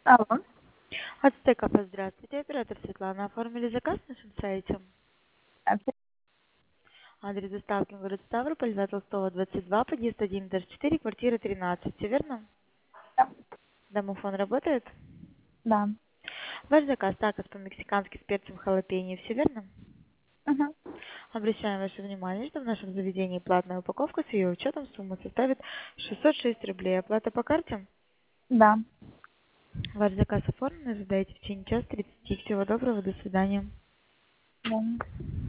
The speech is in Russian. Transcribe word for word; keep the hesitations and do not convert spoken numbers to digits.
Алло. Ацтеков, здравствуйте. Оператор Светлана. Оформили заказ на нашем сайте. Здравствуйте. Адрес доставки в город Ставрополь, Льва Толстого, двадцать два, подъезд один, этаж четыре, квартира тринадцать. Все верно? Да. Домофон работает? Да. Ваш заказ такос по-мексикански с перцем халапеньо. Все верно? Мгм. Обращаем ваше внимание, что в нашем заведении платная упаковка с ее учетом сумма составит шестьсот шесть рублей. Оплата по карте? Да. Ваш заказ оформлен. Ожидайте в течение часа тридцати. Всего доброго. До свидания. Да.